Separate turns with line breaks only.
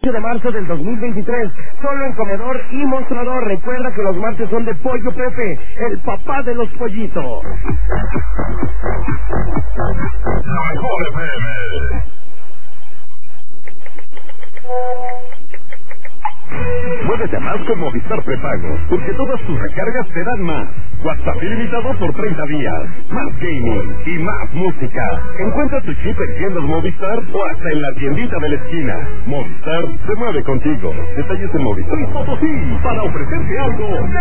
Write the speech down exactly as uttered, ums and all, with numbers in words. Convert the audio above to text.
de marzo del dos mil veintitrés, solo en Comedor y Mostrador. Recuerda que los martes son de Pollo Pepe, el papá de los pollitos.
La mejor F M. Muévete a más con Movistar Prepago, porque todas tus recargas te dan más. WhatsApp ilimitado por treinta días, más gaming y más música. Encuentra tu chip en tiendas Movistar o hasta en la tiendita de la esquina. Movistar se mueve contigo. Detalles en Movistar Potosí para ofrecerte algo.